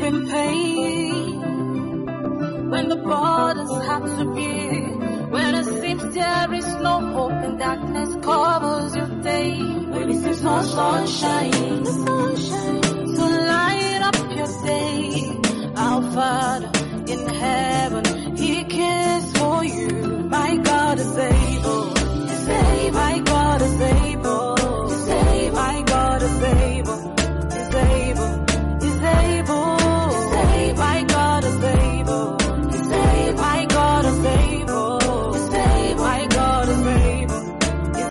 in pain. When the borders have to be, when it seems there is no hope and darkness covers your day, when it seems no sunshine, to light up your day. Our Father in heaven, He can